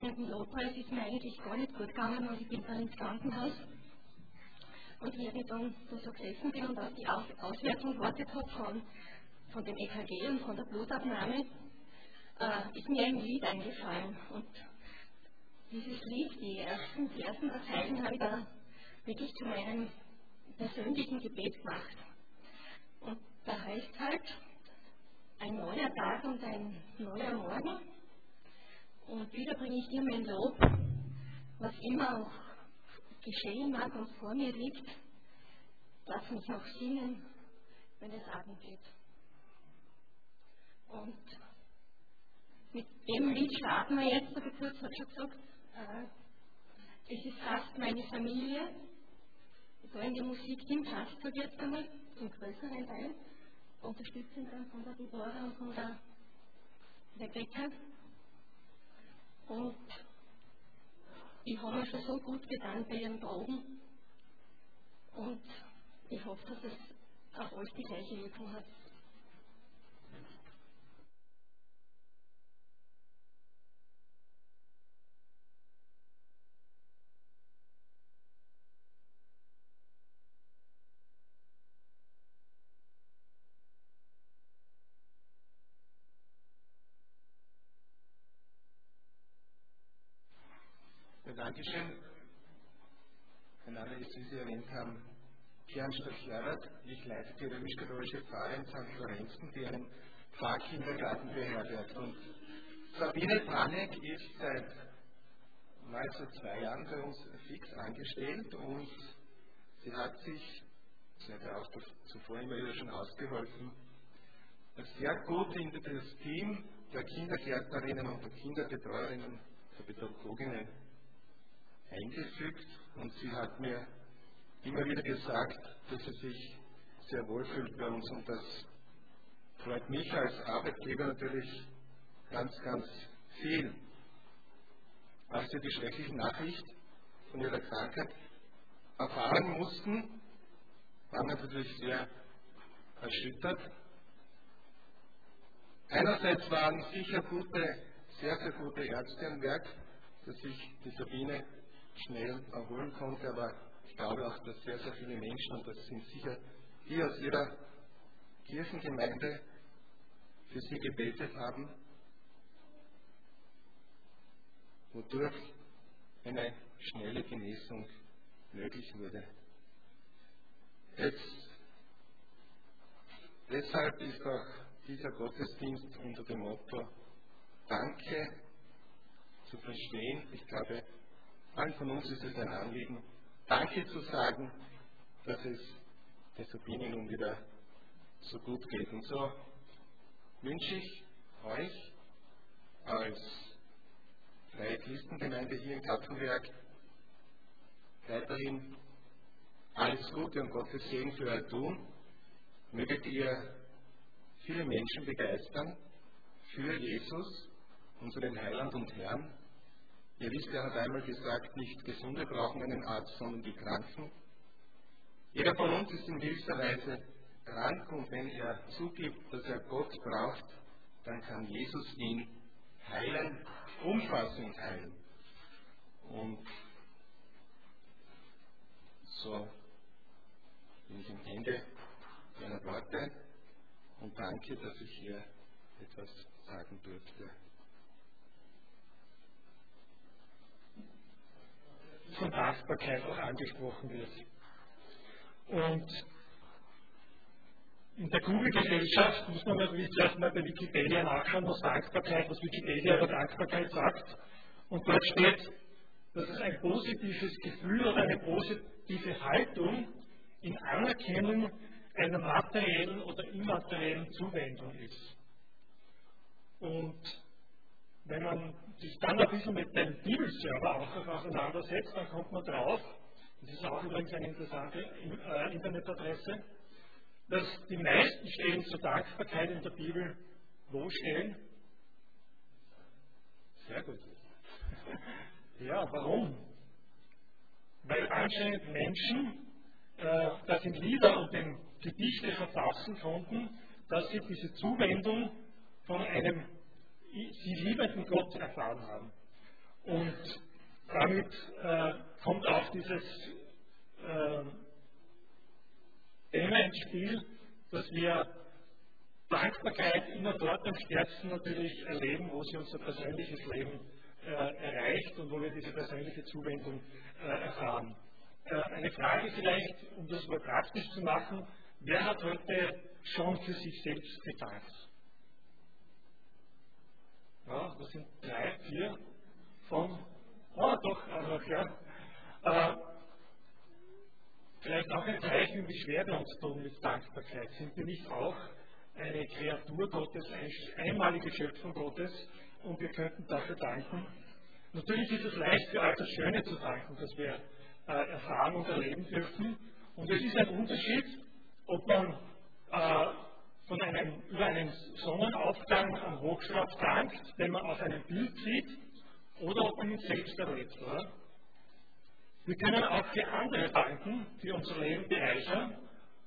Im Lobpreis ist mir eigentlich gar nicht gut gegangen und ich bin dann ins Krankenhaus. Und wie ich dann da so gesessen bin und auf die Auswertung gewartet habe von dem EKG und von der Blutabnahme, ist mir ein Lied eingefallen. Und dieses Lied, die ersten Zeichen habe ich da wirklich zu meinem persönlichen Gebet gemacht. Und da heißt halt, ein neuer Tag und ein neuer Morgen. Und wieder bringe ich dir mein Lob, was immer auch geschehen mag und vor mir liegt. Lass mich noch singen, wenn es Abend wird. Und mit dem Lied starten wir jetzt, der Kurt hat schon gesagt, es ist fast meine Familie. Da in der Musikteam passt halt jetzt einmal zum größeren Teil, unterstützend dann von der Deborah und von der Rebecca. Und ich habe mir schon so gut getan bei ihren Proben und ich hoffe, dass es auf euch die gleiche Wirkung hat. Ja, Dankeschön. Mein Name ist, wie Sie erwähnt haben, Kern Stachlerat. Ich leite die römisch-katholische Pfarre in St. Lorenzen, die einen Pfarrkindergarten beherbergt. Und Sabine Panek ist seit nahezu 2 Jahren bei uns fix angestellt und sie hat sich, sie hat ja auch zuvor immer wieder schon ausgeholfen, sehr gut in das Team der Kindergärtnerinnen und der Kinderbetreuerinnen, der Pädagoginnen eingefügt und sie hat mir immer wieder gesagt, dass sie sich sehr wohlfühlt bei uns und das freut mich als Arbeitgeber natürlich ganz, ganz viel. Als wir die schreckliche Nachricht von ihrer Krankheit erfahren mussten, waren wir natürlich sehr erschüttert. Einerseits waren sicher sehr, sehr gute Ärzte am Werk, dass sich die Sabine schnell erholen konnte, aber ich glaube auch, dass sehr, sehr viele Menschen, und das sind sicher die aus ihrer Kirchengemeinde, für sie gebetet haben, wodurch eine schnelle Genesung möglich wurde. Deshalb ist auch dieser Gottesdienst unter dem Motto Danke zu verstehen. Ich glaube, allen von uns ist es ein Anliegen, Danke zu sagen, dass es der Sabine nun wieder so gut geht. Und so wünsche ich euch als Freie Christengemeinde hier in Kapfenberg weiterhin alles Gute und Gottes Segen für euer Tun. Möget ihr viele Menschen begeistern für Jesus, unseren Heiland und Herrn. Ihr wisst, er hat einmal gesagt, nicht Gesunde brauchen einen Arzt, sondern die Kranken. Jeder von uns ist in gewisser Weise krank und wenn er zugibt, dass er Gott braucht, dann kann Jesus ihn heilen, umfassend heilen. Und so bin ich am Ende meiner Worte und danke, dass ich hier etwas sagen durfte. Von Dankbarkeit auch angesprochen wird. Und in der Google-Gesellschaft muss man natürlich zuerst mal bei Wikipedia nachschauen, was Wikipedia über Dankbarkeit sagt. Und dort steht, dass es ein positives Gefühl oder eine positive Haltung in Anerkennung einer materiellen oder immateriellen Zuwendung ist. Und wenn man sich dann ein bisschen mit dem Bibelserver auch auseinandersetzt, dann kommt man drauf, das ist auch übrigens eine interessante Internetadresse, dass die meisten Stellen zur Dankbarkeit in der Bibel wo stehen? Sehr gut. Ja, warum? Weil anscheinend Menschen das in Lieder und in Gedichte verfassen konnten, dass sie diese Zuwendung von einem sie liebenden Gott erfahren haben. Und damit kommt auch dieses Thema ins Spiel, dass wir Dankbarkeit immer dort am stärksten natürlich erleben, wo sie unser persönliches Leben erreicht und wo wir diese persönliche Zuwendung erfahren. Eine Frage vielleicht, um das mal praktisch zu machen: Wer hat heute schon für sich selbst gedankt? Ja, das sind 3, 4 von, doch, einfach, ja. Vielleicht auch ein Zeichen, wie schwer wir uns tun mit Dankbarkeit. Sind wir nicht auch eine Kreatur Gottes, eine einmalige Schöpfung Gottes, und wir könnten dafür danken? Natürlich ist es leicht, für all das Schöne zu danken, das wir erfahren und erleben dürfen. Und es ist ein Unterschied, ob man über einen Sonnenaufgang am Hochschlaf dankt, den man auf einem Bild sieht, oder ob man ihn selbst erlebt, oder? Wir können auch für andere danken, die unser Leben bereichern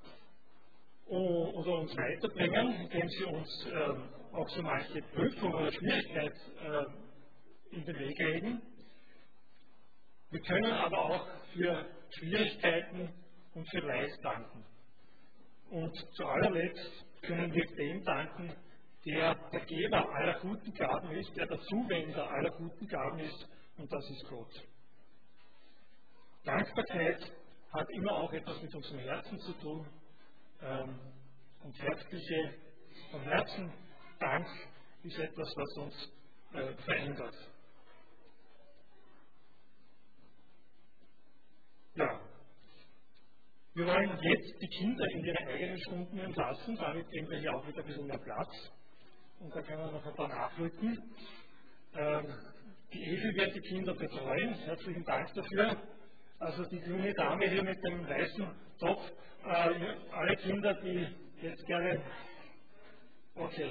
oder uns weiterbringen, indem sie uns auch so manche Prüfung oder Schwierigkeit in den Weg legen. Wir können aber auch für Schwierigkeiten und für Leid danken. Und zu allerletzt können wir dem danken, der der Geber aller guten Gaben ist, der der Zuwender aller guten Gaben ist, und das ist Gott. Dankbarkeit hat immer auch etwas mit unserem Herzen zu tun, und von Herzen Dank ist etwas, was uns verändert. Ja. Wir wollen jetzt die Kinder in ihre eigenen Stunden entlassen, damit geben wir hier auch wieder ein bisschen mehr Platz. Und da können wir noch ein paar nachrücken. Die Evi wird die Kinder betreuen. Herzlichen Dank dafür. Also die junge Dame hier mit dem weißen Topf, alle Kinder, die jetzt gerne... Okay.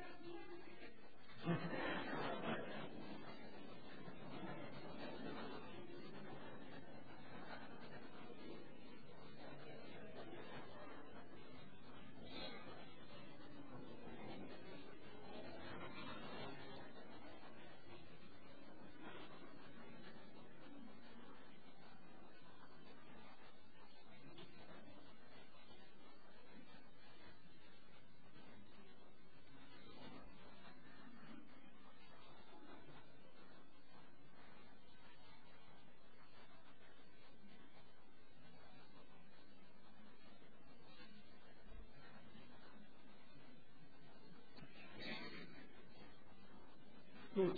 Gut.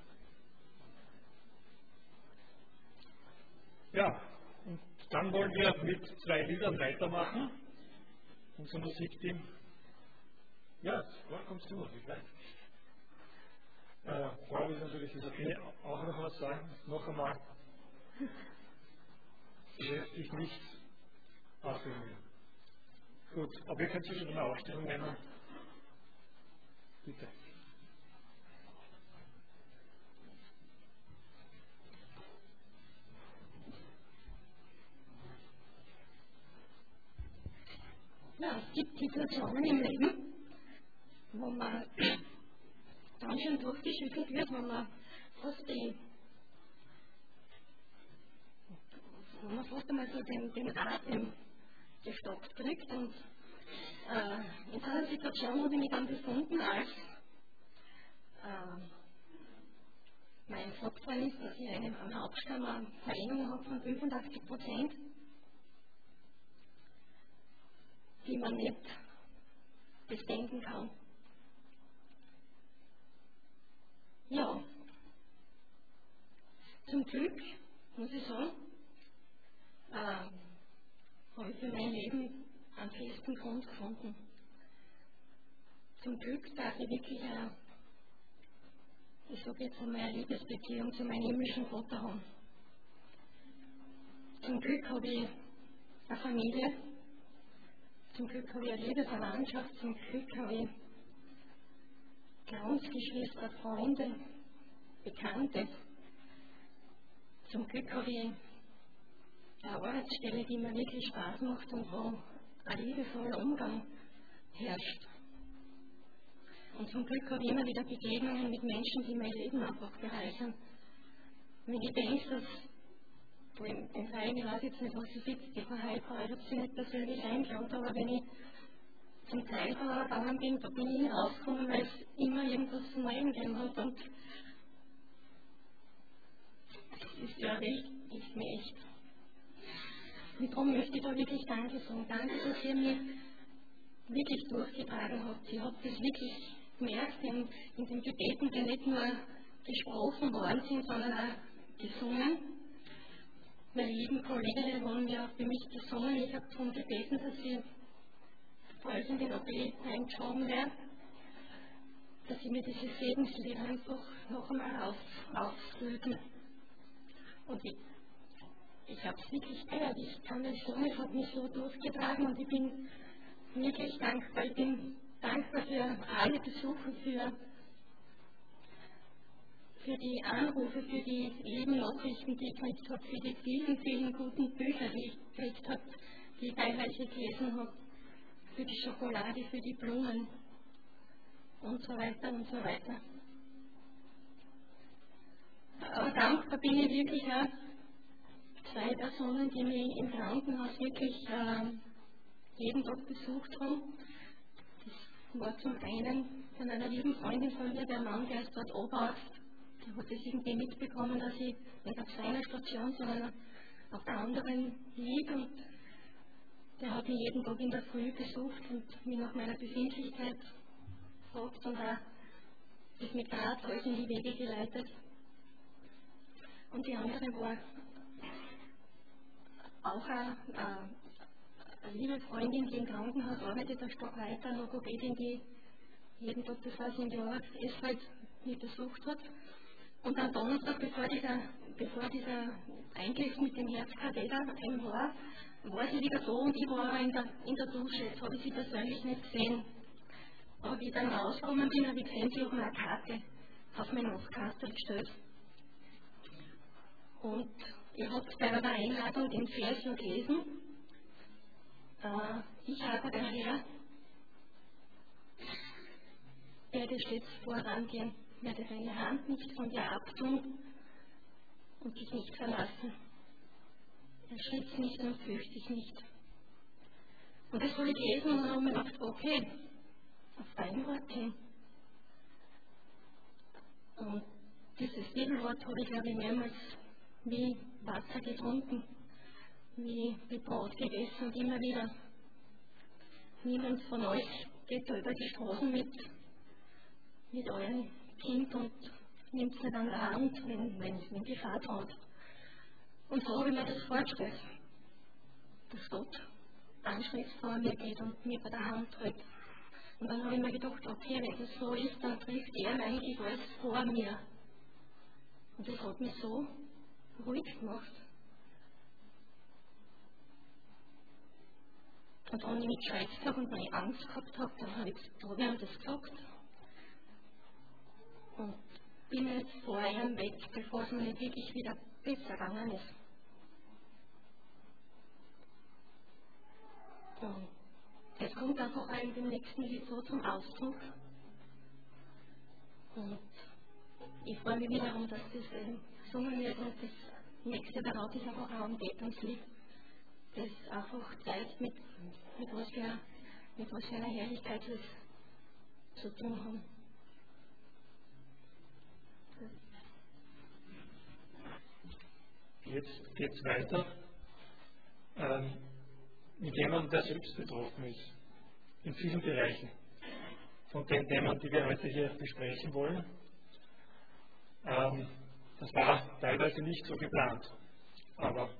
Ja, und dann wollen wir mit 2 Liedern weitermachen. Unser Musikteam. Ja, da kommst du, ich weiß. Frau ist natürlich Isabelle auch noch was sagen. Noch einmal. Beschäftigt nicht aufhören. Gut, aber ihr könnt sich schon eine Aufstellung nehmen. Bitte. Ja, es gibt Situationen im Leben, wo man ganz schön durchgeschüttelt wird, wo man fast einmal so den Atem gestoppt kriegt. Und in so einer Situation habe ich mich dann befunden, als mein Vorfall ist, dass ich am Hauptstamm eine Verengung habe von 85%, die man nicht bedenken kann. Ja, zum Glück, muss ich sagen, habe ich für mein Leben einen festen Grund gefunden. Zum Glück darf ich wirklich ich sage jetzt einmal, eine Liebesbeziehung zu meinem himmlischen Vater haben. Zum Glück habe ich eine Familie, zum Glück habe ich eine liebe Verwandtschaft, zum Glück habe ich Glaubensgeschwister, Freunde, Bekannte. Zum Glück habe ich eine Arbeitsstelle, die mir wirklich Spaß macht und wo ein liebevoller Umgang herrscht. Und zum Glück habe ich immer wieder Begegnungen mit Menschen, die mein Leben einfach bereichern. wenn ich denke, dass im Verein, ich weiß jetzt nicht, was sie sitzt, die Frau Heilbauer, ich habe sie nicht persönlich eingeladen, aber wenn ich zum Teil gegangen bin, da bin ich nicht rausgekommen, weil es immer irgendwas zum Reden gegeben hat. Und das ist ja recht, ist mir echt. Und darum möchte ich da wirklich Danke sagen. Danke, dass ihr mich wirklich durchgetragen habt. Ihr habt das wirklich gemerkt in den Gebeten, die nicht nur gesprochen worden sind, sondern auch gesungen. Meine lieben Kolleginnen haben ja für mich gesungen. Ich habe darum gebeten, dass sie falls in den OP eingeschoben werden, dass sie mir dieses Segenslied einfach noch einmal aufdrücken. Und ich habe es wirklich gehört. Ich kann das sagen, es hat mich so durchgetragen und ich bin wirklich dankbar. Ich bin dankbar für alle Besuche, für die Anrufe, für die lieben Nachrichten, die ich gekriegt habe, für die vielen, vielen guten Bücher, die ich gekriegt habe, die ich teilweise gelesen habe, für die Schokolade, für die Blumen und so weiter und so weiter. Aber dankbar bin ich wirklich auch 2 Personen, die mich im Krankenhaus wirklich jeden Tag besucht haben. Das war zum einen von einer lieben Freundin von mir, der Mann, der ist dort Oberarzt. Der hat es irgendwie mitbekommen, dass ich nicht auf seiner Station, sondern auf der anderen liege. Und der hat mich jeden Tag in der Früh besucht und mich nach meiner Befindlichkeit gefragt und auch das mit Rat alles in die Wege geleitet. Und die andere war auch eine liebe Freundin, die im Krankenhaus arbeitet, ein Stock weiter, eine Logopädin, die jeden Tag, das heißt im Jahr, es halt mich besucht hat. Und am Donnerstag, bevor dieser Eingriff mit dem Herzkatheter war sie wieder da und ich war aber in der Dusche. Jetzt habe ich sie persönlich nicht gesehen. Aber wie ich dann rausgekommen bin, habe ich gesehen, sie hat mir eine Karte auf mein Nachtkastel gestellt. Und ich habe bei der Einladung den Vers gelesen. Ich habe den Herr, werde stets vorangehen, werde deine Hand nicht von dir abtun und dich nicht verlassen. Erschritt nicht und fürchte dich nicht. Und das habe ich gelesen und habe mir gedacht, okay, auf dein Wort hin. Und dieses Bibelwort habe ich, glaube ich, mehrmals wie Wasser getrunken, wie Brot gegessen und immer wieder. Niemand von euch geht da über die Straßen mit eurem Kind und nimmt es nicht an der Hand, wenn Gefahr droht. Und so habe ich mir das vorgestellt, dass Gott einen Schritt vor mir geht und mir bei der Hand hält. Und dann habe ich mir gedacht, okay, wenn das so ist, dann trifft er eigentlich alles vor mir. Und das hat mich so ruhig gemacht. Und wenn ich mich geschreckt habe und meine Angst gehabt habe, dann habe ich ihm das gesagt. Und bin jetzt vor ihm weg, bevor es mir nicht wirklich wieder besser gegangen ist. Und es kommt einfach auch in dem nächsten Lied so zum Ausdruck. Und ich freue mich wiederum, dass das gesungen wird und das nächste darauf ist einfach auch ein Betungslied, das einfach zeigt, mit was für einer Herrlichkeit wir es zu tun haben. Jetzt geht es weiter mit jemandem, der selbst betroffen ist, in vielen Bereichen von den Themen, die wir heute hier besprechen wollen. Das war teilweise nicht so geplant, aber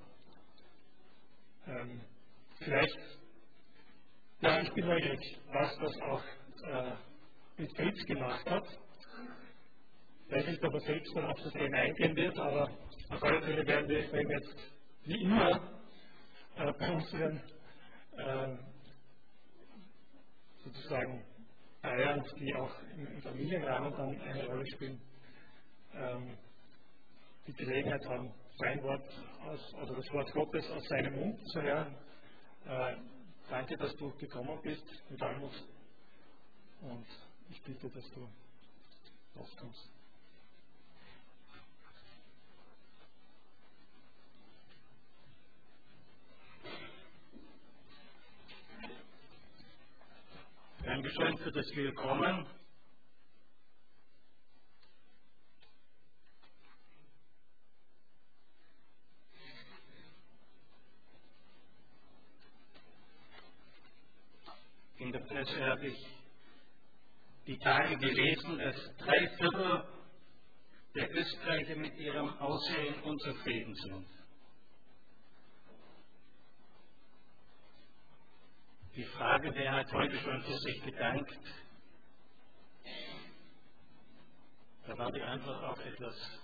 vielleicht, ja, ich bin neugierig, was das auch mit Fritz gemacht hat. Ich weiß nicht, ob er selbst dann auf das Thema eingehen wird, aber auf alle Fälle werden wir jetzt wie immer bei unseren sozusagen Feiern, die auch im Familienrahmen dann eine Rolle spielen, die Gelegenheit haben, sein Wort oder das Wort Gottes aus seinem Mund zu hören. Danke, dass du gekommen bist mit Almut und ich bitte, dass du rauskommst. für das Willkommen. In der Presse habe ich die Tage gelesen, dass 3/4 der Österreicher mit ihrem Aussehen unzufrieden sind. Die Frage, wer hat heute schon für sich gedankt? Da war die Antwort auch etwas.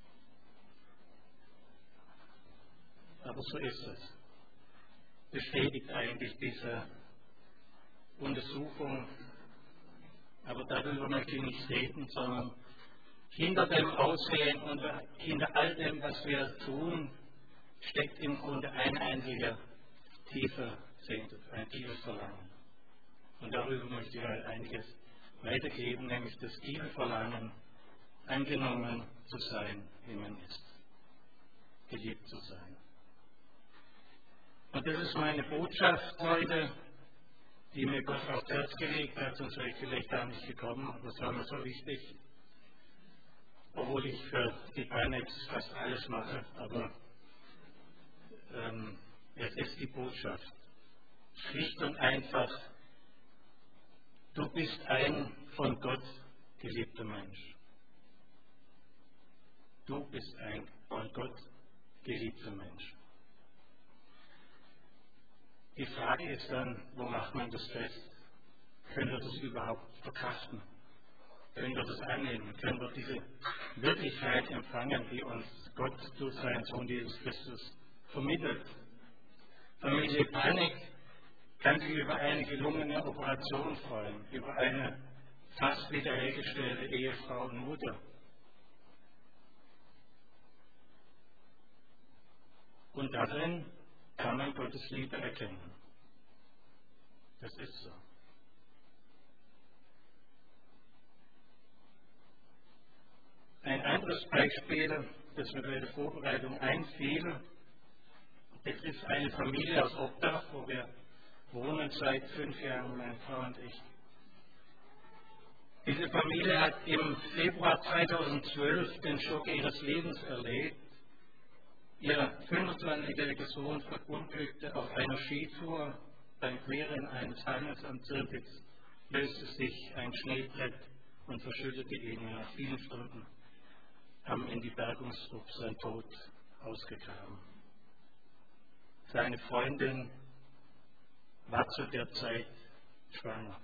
Aber so ist es. Bestätigt eigentlich diese Untersuchung. Aber darüber möchte ich nicht reden, sondern hinter dem Aussehen und hinter all dem, was wir tun, steckt im Grunde ein einziger tiefer Sehnsucht, ein tiefes Verlangen. Und darüber möchte ich halt einiges weitergeben, nämlich das tiefe Verlangen, angenommen zu sein, wie man ist, geliebt zu sein. Und das ist meine Botschaft heute, die mir Gott aufs Herz gelegt hat, sonst wäre ich vielleicht gar nicht gekommen, aber das war mir so wichtig, obwohl ich für die Pinex fast alles mache, aber es ist die Botschaft. Schlicht und einfach, du bist ein von Gott geliebter Mensch. Du bist ein von Gott geliebter Mensch. Die Frage ist dann, wo macht man das fest? Können wir das überhaupt verkraften? Können wir das annehmen? Können wir diese Wirklichkeit empfangen, die uns Gott durch seinen Sohn Jesus Christus vermittelt? Familie Panik kann sich über eine gelungene Operation freuen, über eine fast wiederhergestellte Ehefrau und Mutter. Und darin kann man Gottes Liebe erkennen. Das ist so. Ein anderes Beispiel, das mir bei der Vorbereitung einfiel, betrifft eine Familie aus Obdach, wo wir wohnen seit 5 Jahren, meine Frau und ich. Diese Familie hat im Februar 2012 den Schock ihres Lebens erlebt. Ihr 25-jähriger Sohn verunglückte auf einer Skitour. Beim Queren eines Hanges am Zirpitz löste sich ein Schneebrett und verschüttete ihn. Nach vielen Stunden haben ihn die Bergungstrupps sein Tod ausgegraben. Seine Freundin war zu der Zeit schwanger.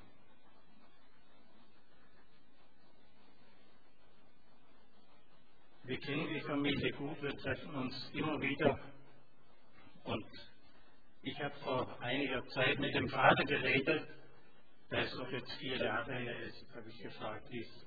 Wir kennen die Familie gut, wir treffen uns immer wieder. Und ich habe vor einiger Zeit mit dem Vater geredet, der ist doch jetzt 4 Jahre her ist, habe ich gefragt, wie es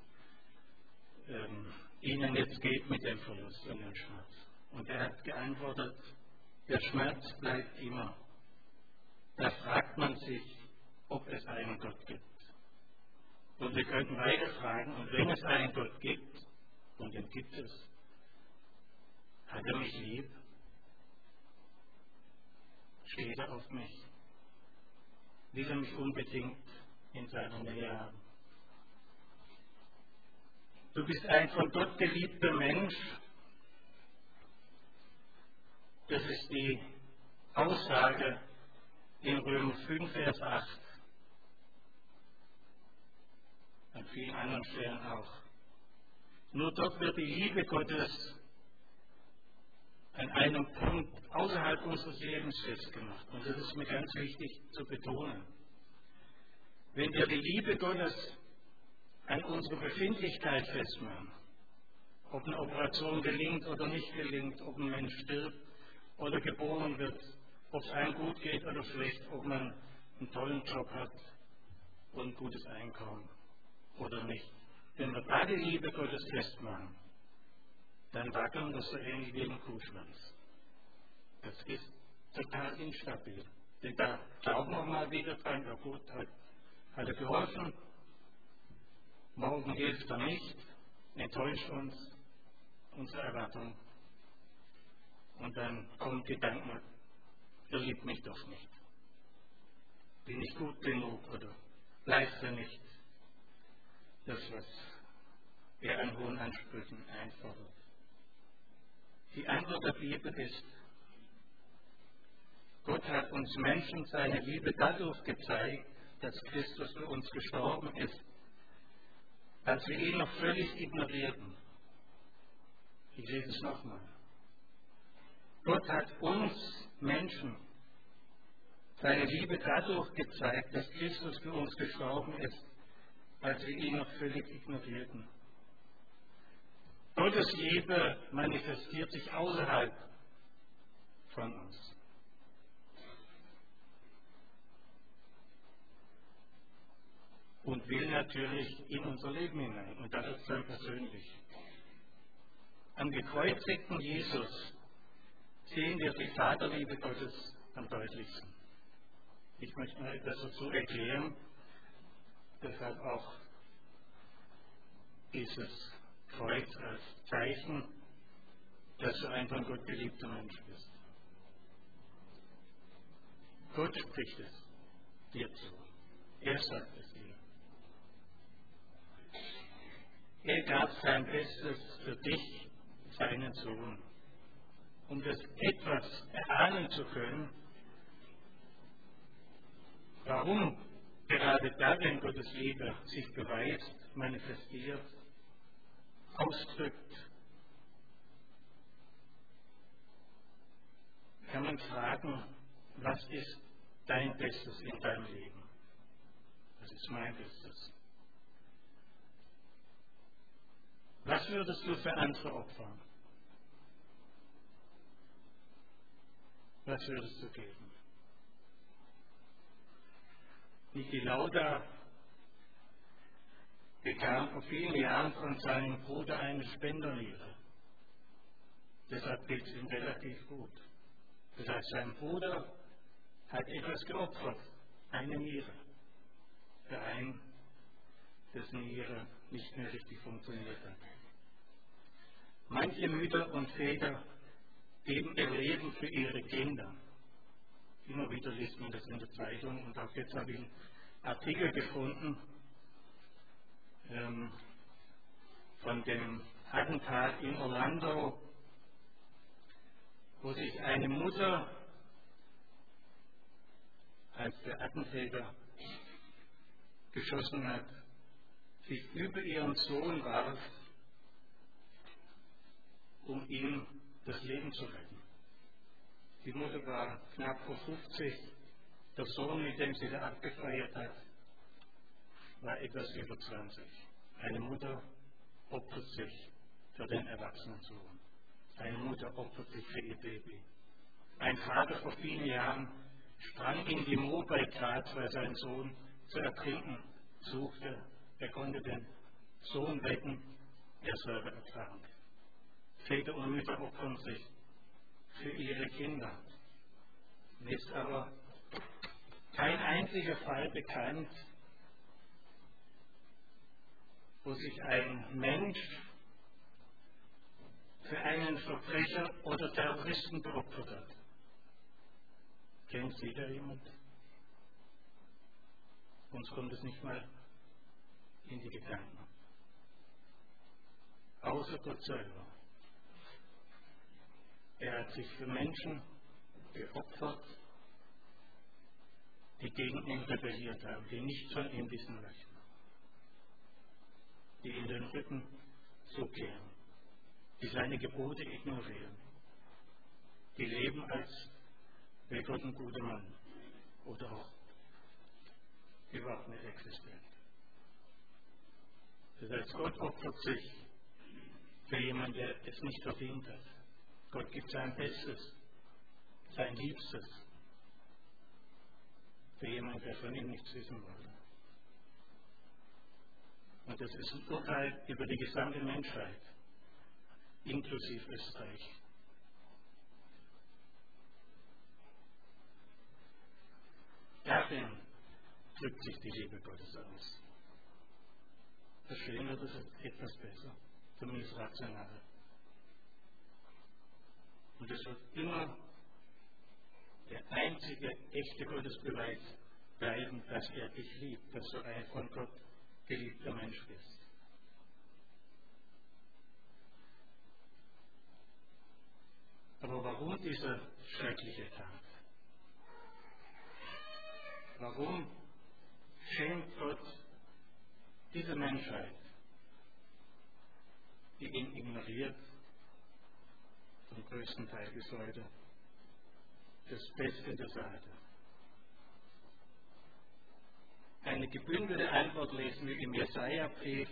Ihnen jetzt geht mit dem Verlust und dem Schmerz. Und er hat geantwortet, der Schmerz bleibt immer. Da fragt man sich, ob es einen Gott gibt. Und wir könnten weiter fragen, und wenn es einen Gott gibt, und den gibt es, hat er mich lieb? Steht er auf mich? Will er mich unbedingt in seiner Nähe haben? Du bist ein von Gott geliebter Mensch. Das ist die Aussage in Römer 5, Vers 8. An vielen anderen Stellen auch. Nur dort wird die Liebe Gottes an einem Punkt außerhalb unseres Lebens festgemacht. Und das ist mir ganz wichtig zu betonen. Wenn wir die Liebe Gottes an unsere Befindlichkeit festmachen, ob eine Operation gelingt oder nicht gelingt, ob ein Mensch stirbt oder geboren wird, ob es einem gut geht oder schlecht, ob man einen tollen Job hat und ein gutes Einkommen oder nicht. Wenn wir da die Liebe Gottes festmachen, dann wackeln wir so ähnlich wie ein Kuhschwanz. Das ist total instabil. Denn da glauben wir mal wieder dran, ja gut, hat er geholfen, morgen hilft er nicht, enttäuscht uns unsere Erwartung. Und dann kommen Gedanken, er liebt mich doch nicht. Bin ich gut genug oder leiste nicht das, was er an hohen Ansprüchen einfordert. Die Antwort der Bibel ist, Gott hat uns Menschen seine Liebe dadurch gezeigt, dass Christus für uns gestorben ist, als wir ihn noch völlig ignorierten. Ich lese es nochmal. Gott hat uns Menschen seine Liebe dadurch gezeigt, dass Christus für uns gestorben ist, als wir ihn noch völlig ignorierten. Gottes Liebe manifestiert sich außerhalb von uns. Und will natürlich in unser Leben hinein. Und das ist dann persönlich. Am gekreuzigten Jesus sehen wir die Vaterliebe Gottes am deutlichsten. Ich möchte mal etwas dazu erklären, deshalb auch dieses Kreuz als Zeichen, dass du ein von Gott geliebter Mensch bist. Gott spricht es dir zu. Er sagt es dir. Er gab sein Bestes für dich, seinen Sohn. Um das etwas erahnen zu können, warum gerade darin Gottes Liebe sich beweist, manifestiert, ausdrückt, kann man fragen, was ist dein Bestes in deinem Leben? Was ist mein Bestes? Was würdest du für andere opfern? Was würdest du geben? Niki Lauda bekam vor vielen Jahren von seinem Bruder eine Spenderniere. Deshalb geht es ihm relativ gut. Das heißt, sein Bruder hat etwas geopfert, eine Niere, für einen, dessen Niere nicht mehr richtig funktioniert hat. Manche Mütter und Väter geben ihr Leben für ihre Kinder. Immer wieder liest man das in der Zeitung und auch jetzt habe ich einen Artikel gefunden von dem Attentat in Orlando, wo sich eine Mutter, als der Attentäter geschossen hat, sich über ihren Sohn warf, um ihm das Leben zu retten. Die Mutter war knapp vor 50, der Sohn, mit dem sie da abgefeiert hat, war etwas über 20. Eine Mutter opfert sich für den erwachsenen Sohn. Eine Mutter opfert sich für ihr Baby. Ein Vater vor vielen Jahren sprang in die Moor bei Graz, weil sein Sohn zu ertrinken suchte. Er konnte den Sohn retten, er selber ertrank. Väter und Mütter opfern sich für ihre Kinder. Mir ist aber kein einziger Fall bekannt, wo sich ein Mensch für einen Verbrecher oder Terroristen geopfert hat. Kennt Sie da jemand? Uns kommt es nicht mal in die Gedanken. Außer Gott selber. Er hat sich für Menschen geopfert, die gegen ihn rebelliert haben, die nichts von ihm wissen möchten, die ihm den Rücken zukehren, die seine Gebote ignorieren, die leben, als wäre Gott ein guter Mann oder auch überhaupt nicht existent. Das heißt, Gott opfert sich für jemanden, der es nicht verdient hat. Gott gibt sein Bestes, sein Liebstes für jemanden, der von ihm nichts wissen wollte. Und das ist ein Urteil über die gesamte Menschheit, inklusive Österreich. Darin drückt sich die Liebe Gottes aus. Verstehen wir das etwas besser, zumindest rational. Und es wird immer der einzige echte Gottesbeweis bleiben, dass er dich liebt, dass du ein von Gott geliebter Mensch bist. Aber warum dieser schreckliche Tag? Warum schenkt Gott dieser Menschheit, die ihn ignoriert, zum größten Teil bis heute, das Beste, das er hatte? Eine gebündelte Antwort lesen wir im Jesaja-Brief.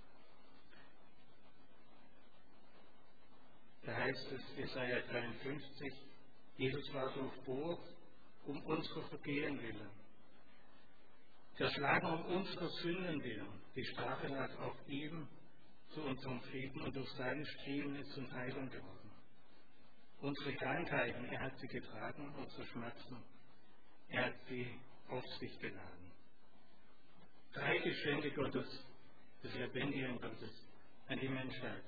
Da heißt es, Jesaja 53, Jesus war durchbohrt um unsere Vergehen willen, zerschlagen um unsere Sünden willen. Die Strafe lag auf ihm zu unserem Frieden und durch seine Striemen ist uns Heilung geworden. Unsere Krankheiten, er hat sie getragen, unsere Schmerzen, er hat sie auf sich geladen. 3 Geschenke Gottes, des lebendigen Gottes, an die Menschheit.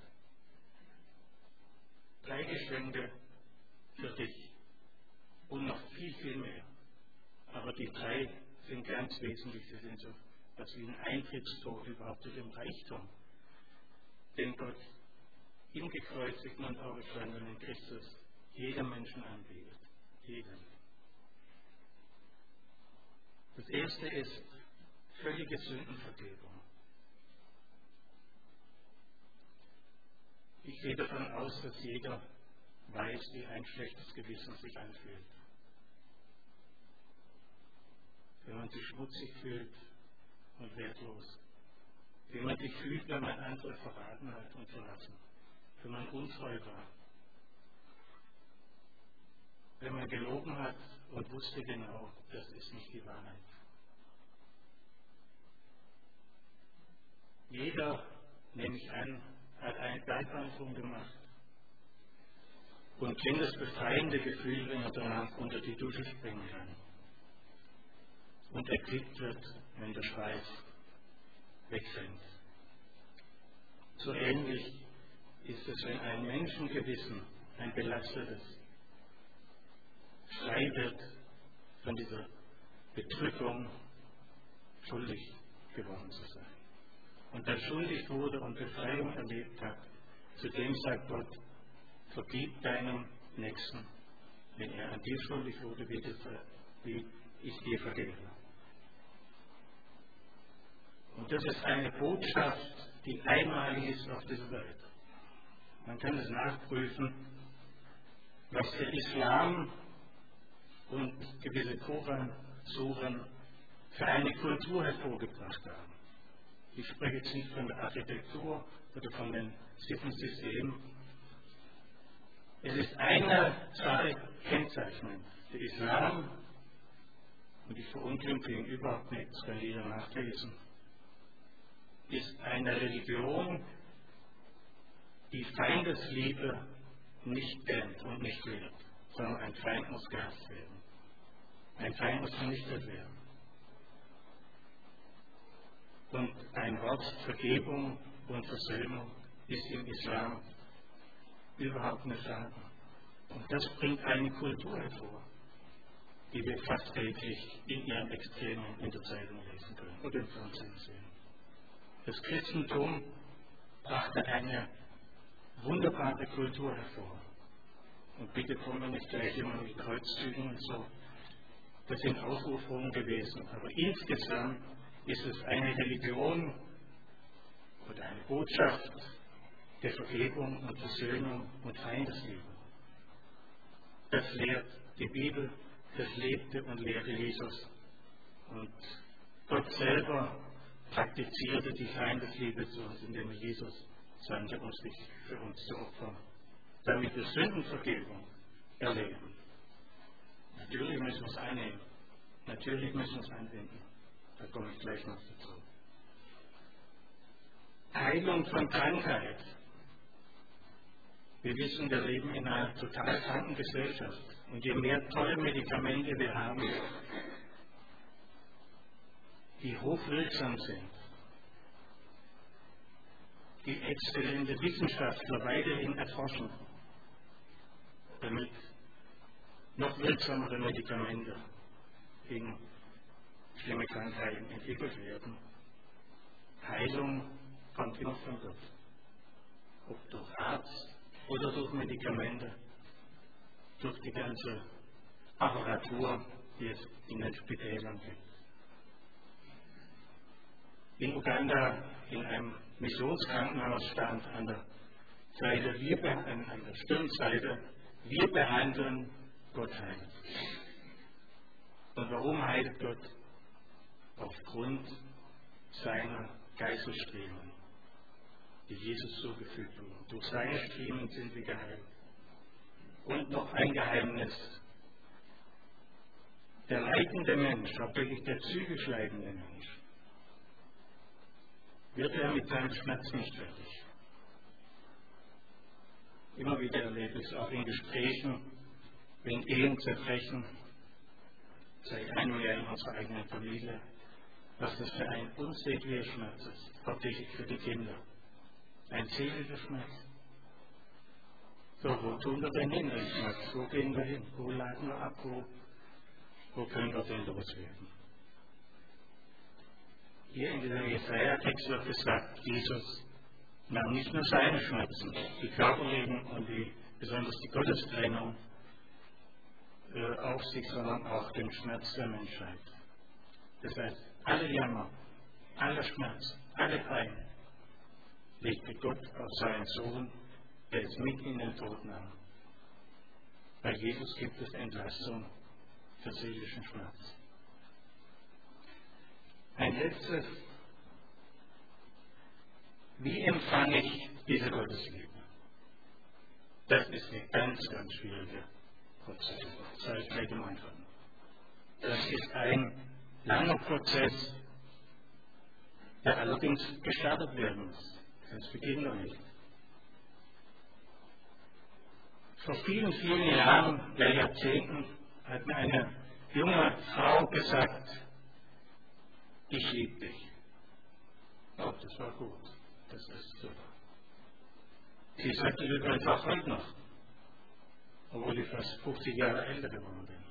3 Geschenke für dich und noch viel, viel mehr. Aber die 3 sind ganz wesentlich. Sie sind so was wie ein Eintrittstor überhaupt zu dem Reichtum, den Gott im gekreuzigten und auferstandenen Christus jedem Menschen anbietet. Jedem. Das erste ist völlige Sündenvergebung. Ich gehe davon aus, dass jeder weiß, wie ein schlechtes Gewissen sich anfühlt. Wenn man sich schmutzig fühlt und wertlos. Wie man sich fühlt, wenn man andere verraten hat und verlassen. Wenn man untreu war. Wenn man gelogen hat und wusste genau, das ist nicht die Wahrheit. Jeder, nehme ich an, hat eine Bergwanderung gemacht und kennt das befreiende Gefühl, wenn er danach unter die Dusche springen kann und erquickt wird, wenn der Schweiß wegfällt. So ähnlich ist es, wenn ein Menschengewissen, ein belastetes, frei wird von dieser Bedrückung, schuldig geworden zu sein. Und der schuldig wurde und Befreiung erlebt hat, zu dem sagt Gott, vergib deinem Nächsten, wenn er an dir schuldig wurde, wie ich dir vergebe. Und das ist eine Botschaft, die einmalig ist auf dieser Welt. Man kann es nachprüfen, was der Islam und gewisse Koran-Suren für eine Kultur hervorgebracht haben. Ich spreche jetzt nicht von der Architektur oder von den Sittensystemen. Es ist eine Sache kennzeichnend. Der Islam, und ich verunglimpfe ihn überhaupt nicht, das kann jeder nachlesen, ist eine Religion, die Feindesliebe nicht kennt und nicht lehrt, sondern ein Feind muss gehasst werden. Ein Feind muss vernichtet werden. Und ein Wort Vergebung und Versöhnung ist im Islam überhaupt nicht sagen. Und das bringt eine Kultur hervor, die wir fast täglich in ihren Extremen in der Zeitung lesen können oder im Fernsehen sehen. Das Christentum brachte eine wunderbare Kultur hervor. Und bitte kommen wir nicht gleich immer mit Kreuzzügen und so. Das sind Aufrufungen gewesen. Aber insgesamt ist es eine Religion oder eine Botschaft der Vergebung und Versöhnung und Feindesliebe. Das lehrt die Bibel, das lebte und lehrte Jesus. Und Gott selber praktizierte die Feindesliebe zu uns, indem Jesus sandte, um sich für uns zu opfern, damit wir Sündenvergebung erleben. Natürlich müssen wir es einnehmen. Natürlich müssen wir es anwenden. Da komme ich gleich noch dazu. Heilung von Krankheit. Wir wissen, wir leben in einer total kranken Gesellschaft. Und je mehr tolle Medikamente wir haben, die hochwirksam sind, die exzellente Wissenschaftler weiterhin erforschen, damit noch wirksamere Medikamente gegen schlimme Krankheiten entwickelt werden, Heilung kommt immer von Gott. Ob durch Arzt oder durch Medikamente, durch die ganze Apparatur, die es in den Spitälern gibt. In Uganda, in einem Missionskrankenhaus stand an der Seite, an der Stirnseite, wir behandeln, Gott heilt. Und warum heilt Gott? Aufgrund seiner Geißelstriemen, die Jesus zugefügt wurden. Durch seine Striemen sind wir geheilt. Und noch ein Geheimnis. Der leidende Mensch, hauptsächlich der psychisch leidende Mensch, wird er mit seinem Schmerz nicht fertig. Immer wieder erlebe ich es auch in Gesprächen, wenn Ehen zerbrechen, seit einem Jahr in unserer eigenen Familie, was das für ein unsäglicher Schmerz ist, hauptsächlich für die Kinder. Ein seelischer Schmerz. So, wo tun wir denn hin, den Schmerz? Wo gehen wir hin? Wo laden wir ab? Wo können wir denn loswerden? Hier in diesem Jesaja-Text wird gesagt, Jesus nahm nicht nur seine Schmerzen, die körperlichen und besonders die Gottestrennung auf sich, sondern auch den Schmerz der Menschheit. Das heißt, alle Jammer, aller Schmerz, alle Pein legte Gott auf seinen Sohn, der es mit in den Tod nahm. Bei Jesus gibt es Entlastung für seelischen Schmerz. Ein letztes. Wie empfange ich diese Gottesliebe? Das ist eine ganz, ganz schwierige Prozess. Das sage ich gleich am Anfang. Das ist ein langer Prozess, der allerdings gestartet werden muss. Das beginnt noch nicht. Vor vielen, vielen Jahren, Jahrzehnten, hat mir eine junge Frau gesagt, ich liebe dich. Oh, das war gut. Das ist super. Sie sagte übrigens auch heute noch, obwohl ich fast 50 Jahre älter geworden bin.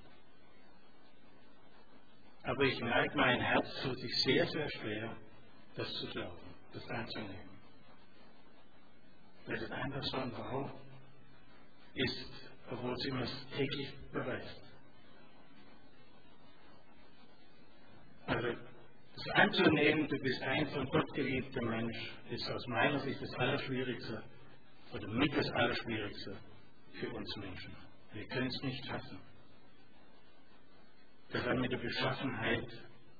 Aber ich merke, mein Herz tut sich sehr, sehr schwer, das zu glauben, das anzunehmen. Weil das einfach so eine Frau ist, obwohl sie mir es täglich beweist. Also, das anzunehmen, du bist ein von Gott geliebter Mensch, ist aus meiner Sicht das Allerschwierigste, oder mit das Allerschwierigste für uns Menschen. Wir können es nicht fassen. Das hat mit der Beschaffenheit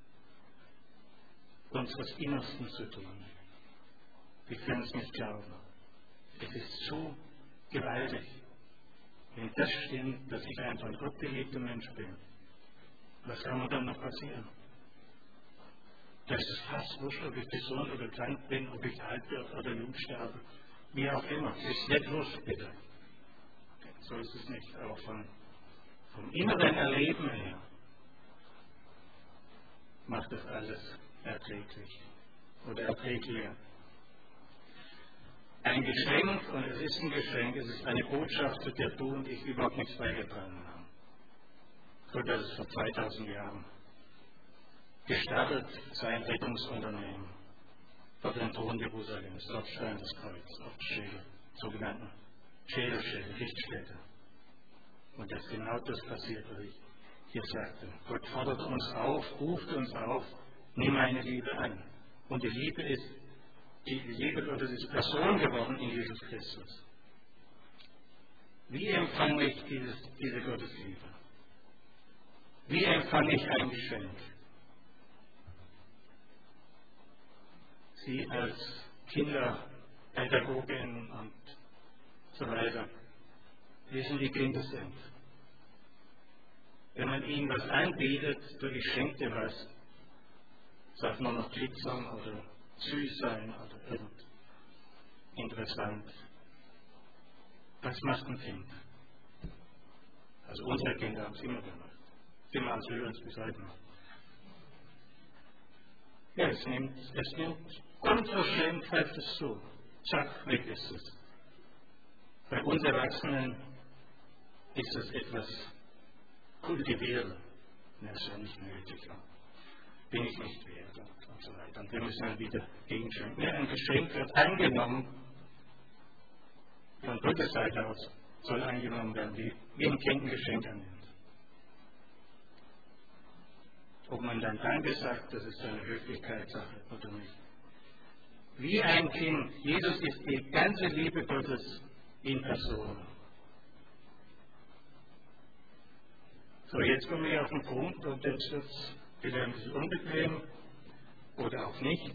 unseres Innersten zu tun. Wir können es nicht glauben. Es ist so gewaltig. Wenn das stimmt, dass ich ein von Gott geliebter Mensch bin, was kann mir dann noch passieren? Das ist fast wurscht, ob ich gesund oder krank bin, ob ich alt werde oder jung sterbe. Wie auch immer. Ist nicht wurscht, bitte. So ist es nicht. Aber vom inneren Erleben her macht das alles erträglich oder erträglicher. Ein Geschenk, und es ist ein Geschenk, es ist eine Botschaft, zu der du und ich überhaupt nichts beigetragen haben. Gott hat es vor 2000 Jahren gestartet, sein Rettungsunternehmen vor dem Thron Jerusalems, dort stand das Kreuz, auf Schädel, sogenannten Schädelstädte, Lichtstädte. Und dass genau das passiert, was ich hier sagte. Gott fordert uns auf, ruft uns auf, nimm meine Liebe an. Und die Liebe Gottes ist Person geworden in Jesus Christus. Wie empfange ich diese Gottesliebe? Wie empfange ich ein Geschenk? Sie als Kinderpädagogin und so weiter wissen, wie Kinder sind. Wenn man ihnen was anbietet, du, ich schenke dir was, darf man noch glitzern oder süß sein oder interessant. Was macht ein Kind? Also unsere Kinder haben es immer gemacht. Sie machen es übrigens bis heute noch. Ja, es nimmt unverschämt greift es zu. Zack, weg ist es. Bei uns Erwachsenen ist es etwas kultivieren. Das ist ja nicht nötig. bin ich nicht wert und so weiter. Und wir müssen dann wieder gegenschenken. Ein Geschenk wird angenommen, von Gottes Seite aus soll angenommen werden, wie ein Kind ein Geschenk annimmt. Ob man dann Danke sagt, das ist eine Höflichkeitssache oder nicht. Wie ein Kind. Jesus ist die ganze Liebe Gottes in Person. So, jetzt komme ich auf den Punkt, und jetzt wird es wieder ein bisschen unbequem oder auch nicht.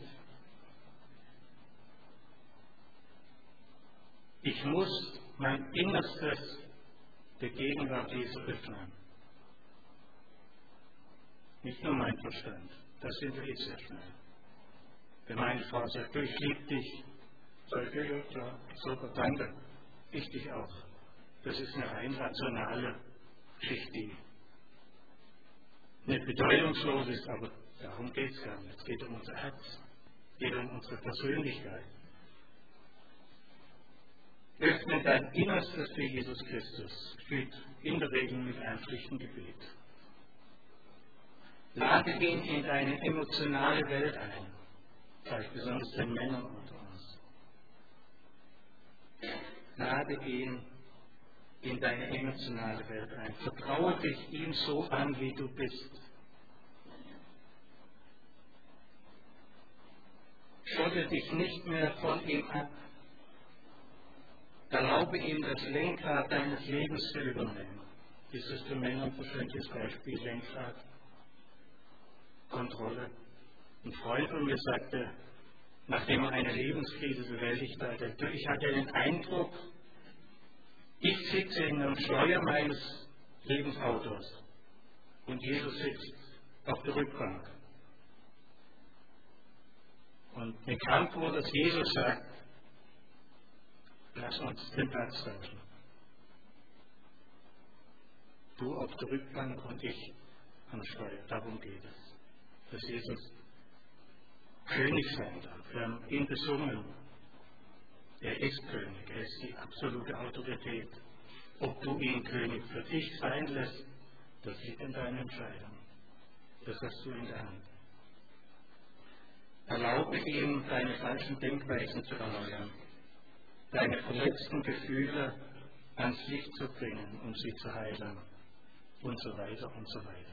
Ich muss mein Innerstes der Gegenwart Jesu öffnen. Nicht nur mein Verstand, das sind wir sehr schnell. Wenn meine Frau sagt, ich liebe dich, sage ich, ja klar, super, danke, ich dich auch. Das ist eine rein rationale Geschichte, die nicht bedeutungslos ist, aber darum geht es gar nicht. Es geht um unser Herz, es geht um unsere Persönlichkeit. Öffne dein Innerstes für Jesus Christus, geschieht in der Regel mit einem schlichten Gebet. Lade ihn in deine emotionale Welt ein, vielleicht besonders den Männern unter uns. Lade ihn in deine emotionale Welt ein. Vertraue dich ihm so an, wie du bist. Schotte dich nicht mehr von ihm ab. Erlaube ihm, das Lenkrad deines Lebens zu übernehmen. Ist es für Männer ein verständliches Beispiel, Lenkrad, Kontrolle. Ein Freund von mir sagte, nachdem er eine Lebenskrise bewältigt hatte, ich hatte den Eindruck, ich sitze in einem Steuer meines Lebensautos und Jesus sitzt auf der Rückbank. Und mir kam vor, dass Jesus sagt, lass uns den Platz tauschen. Du auf der Rückbank und ich an der Steuer. Darum geht es. Dass Jesus König sein darf. Wir haben ihn besungen. Er ist König. Er ist die absolute Autorität. Ob du ihn König für dich sein lässt, das liegt in deiner Entscheidung. Das hast du in der Hand. Erlaube ihm, deine falschen Denkweisen zu erneuern, deine verletzten Gefühle ans Licht zu bringen, um sie zu heilen und so weiter und so weiter.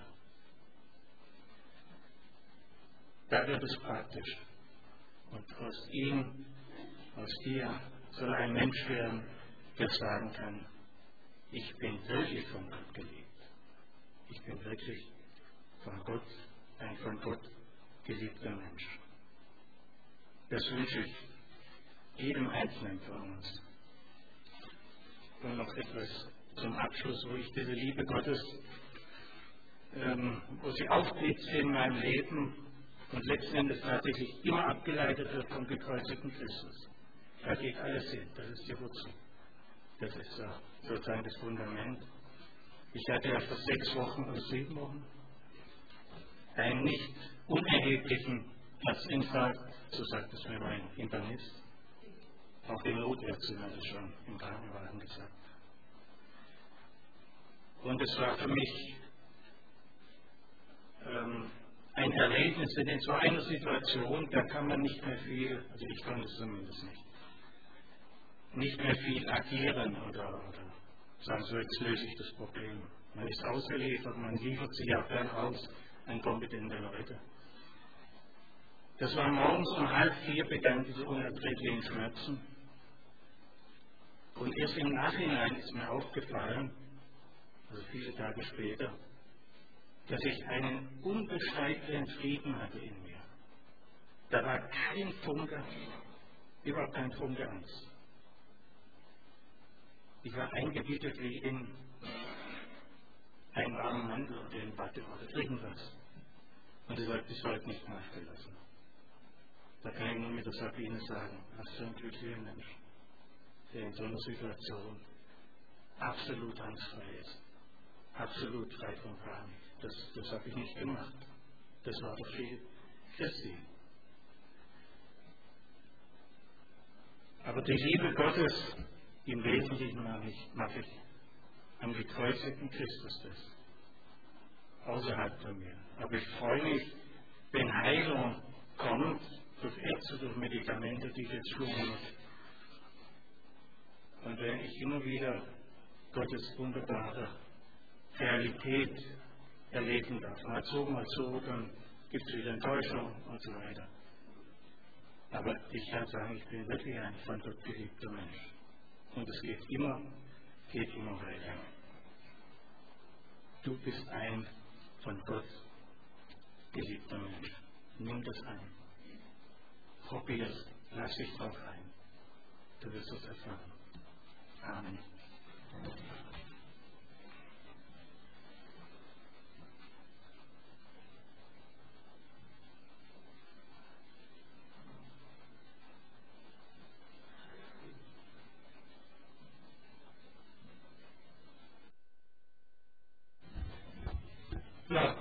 Da wird es praktisch. Und aus ihm, aus dir soll ein Mensch werden, der sagen kann, ich bin wirklich von Gott geliebt. Ich bin wirklich von Gott, ein von Gott geliebter Mensch. Das wünsche ich jedem Einzelnen von uns. Und noch etwas zum Abschluss, wo ich diese Liebe Gottes, wo sie aufblitzt in meinem Leben und letzten Endes tatsächlich immer abgeleitet wird vom gekreuzigten Christus. Da geht alles hin, das ist die Wurzel. Das ist sozusagen das Fundament. Ich hatte ja vor 6 Wochen oder 7 Wochen einen nicht unerheblichen Herzinfarkt, so sagt es mir mein Internist. Auch die Notärztin hat es schon im Krankenwagen gesagt. Und es war für mich ein Erlebnis, denn in so einer Situation, da kann man nicht mehr viel, also ich konnte es zumindest nicht mehr viel agieren oder sagen, so jetzt löse ich das Problem. Man ist ausgeliefert, man liefert sich auch dann aus an kompetente Leute. Das war morgens um 3:30 begann diese unerträglichen Schmerzen. Und erst im Nachhinein ist mir aufgefallen, also viele Tage später, dass ich einen unbeschreiblichen Frieden hatte in mir. Da war kein Funke, überhaupt kein Funke Angst. Ich war eingebettet wie in einen warmen Mantel oder in Watte oder irgendwas. Und es hat bis heute nicht nachgelassen. Da kann ich nur mit der Sabine sagen, was für ein glücklicher Mensch, der in so einer Situation absolut angstfrei ist, absolut frei von Panik. Das habe ich nicht gemacht. Das war doch viel Christi. Aber die Liebe Gottes im Wesentlichen mache ich am gekreuzigten Christus das. Außerhalb von mir. Aber ich freue mich wenn Heilung kommt, durch Ärzte, durch Medikamente, die jetzt schlummern. Und wenn ich immer wieder Gottes wunderbare Realität erleben darf, mal so, dann gibt es wieder Enttäuschung und so weiter. Aber ich kann sagen, ich bin wirklich ein von Gott geliebter Mensch. Und es geht immer weiter. Du bist ein von Gott geliebter Mensch. Nimm das an. Probier es. Lass dich drauf ein. Du wirst es erfahren. Amen. Ja,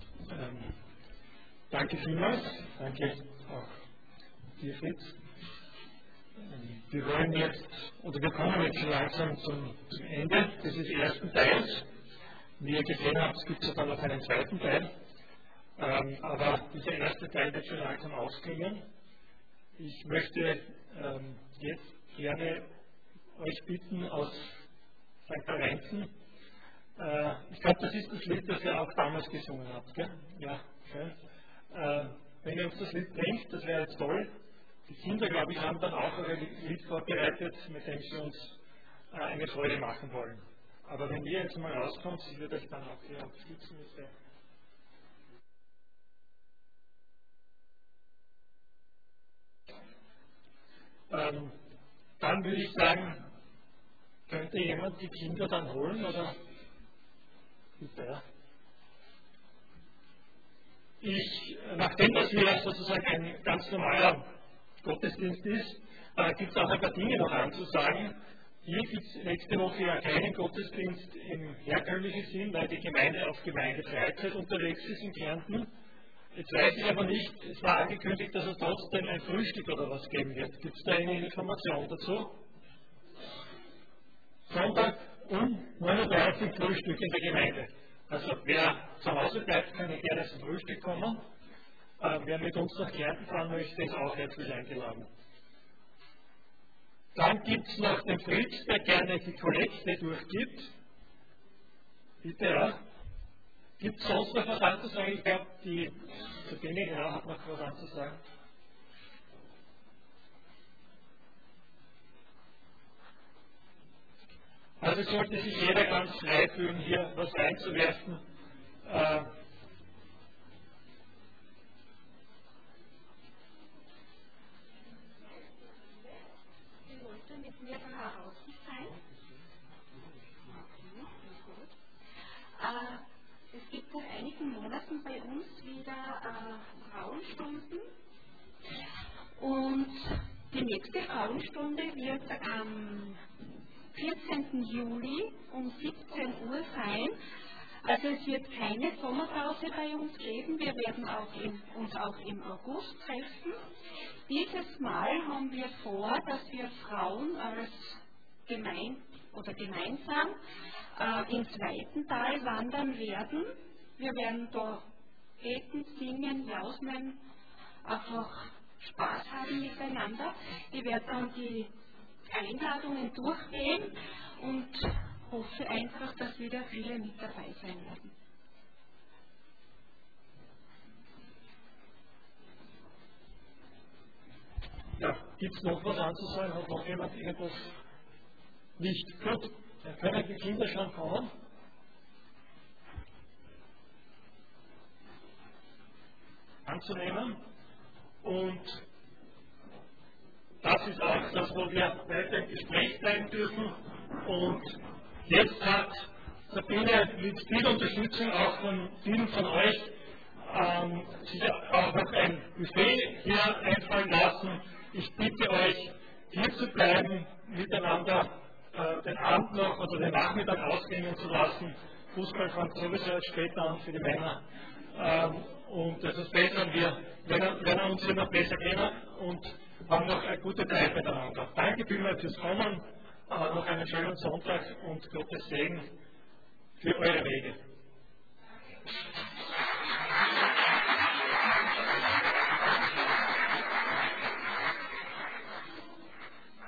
danke vielmals. Danke auch dir, Fritz. Wir wollen jetzt, oder wir kommen jetzt schon langsam zum Ende dieses ersten Teils. Wie ihr gesehen habt, gibt es dann noch einen zweiten Teil. Aber dieser erste Teil wird schon langsam ausklingen. Ich möchte jetzt gerne euch bitten aus St. Lorenzen. Ich glaube, das ist das Lied, das ihr auch damals gesungen habt, gell? Ja, schön. Wenn ihr uns das Lied bringt, das wäre jetzt toll. Die Kinder, glaube ich, haben dann auch ein Lied vorbereitet, mit dem sie uns eine Freude machen wollen. Aber wenn ihr jetzt mal rauskommt, ich würde euch dann auch hier unterstützen. Dann würde ich sagen, könnte jemand die Kinder dann holen, oder? Bitte, ja. Nachdem das hier sozusagen ein ganz normaler Gottesdienst ist, gibt es auch ein paar Dinge noch anzusagen. Hier gibt es nächste Woche ja keinen Gottesdienst im herkömmlichen Sinn, weil die Gemeinde auf Gemeindefreizeit unterwegs ist in Kärnten. Jetzt weiß ich aber nicht, es war angekündigt, dass es trotzdem ein Frühstück oder was geben wird. Gibt es da eine Information dazu? Sonntag um 9:30 Uhr Frühstück in der Gemeinde. Also wer zu Hause bleibt, kann gerne zum Frühstück kommen. Wer mit uns nach Kärnten fahren möchte, ist auch herzlich eingeladen. Dann gibt es noch den Fritz, der gerne die Kollekte durchgibt. Bitte, ja. Gibt es sonst noch was anzusagen? Ich glaube, die Sabine hat noch was anzusagen. Also sollte sich jeder ganz frei fühlen, hier was reinzuwerfen. Sie wollte mit mir dann auch draußen sein. Es gibt seit einigen Monaten bei uns wieder Frauenstunden. Und die nächste Frauenstunde wird am 14. Juli um 17 Uhr sein. Also es wird keine Sommerpause bei uns geben. Wir werden uns auch im August treffen. Dieses Mal haben wir vor, dass wir Frauen als gemeinsam im zweiten Tal wandern werden. Wir werden da beten, singen, jausen, einfach Spaß haben miteinander. Ich werde dann die Einladungen durchgehen und hoffe einfach, dass wieder viele mit dabei sein werden. Ja, gibt es noch was anzusagen? Hat noch jemand irgendwas nicht? Gut, dann können die Kinder schon kommen. Anzunehmen. Und das ist auch das, wo wir weiter im Gespräch bleiben dürfen. Und jetzt hat Sabine mit viel Unterstützung auch von vielen von euch sich auch noch ein Buffet hier einfallen lassen. Ich bitte euch, hier zu bleiben, miteinander den Abend noch oder den Nachmittag ausgehen zu lassen. Fußball fängt sowieso erst später an für die Männer. Und das ist besser, wenn wir uns hier noch besser kennen und haben noch eine gute Zeit miteinander. Danke vielmals fürs Kommen, noch einen schönen Sonntag und Gottes Segen für eure Wege.